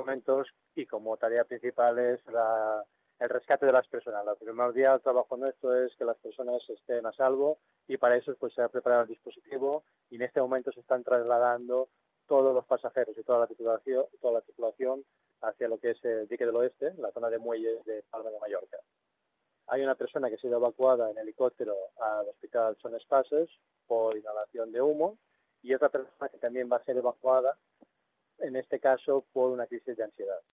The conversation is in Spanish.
momentos y como tarea principal es el rescate de las personas. Lo primordial del trabajo nuestro es que las personas estén a salvo y para eso pues, se ha preparado el dispositivo y en este momento se están trasladando todos los pasajeros y toda la tripulación hacia lo que es el dique del oeste, la zona de muelles de Palma de Mallorca. Hay una persona que ha sido evacuada en helicóptero al hospital Son Espases por inhalación de humo y otra persona que también va a ser evacuada, en este caso por una crisis de ansiedad.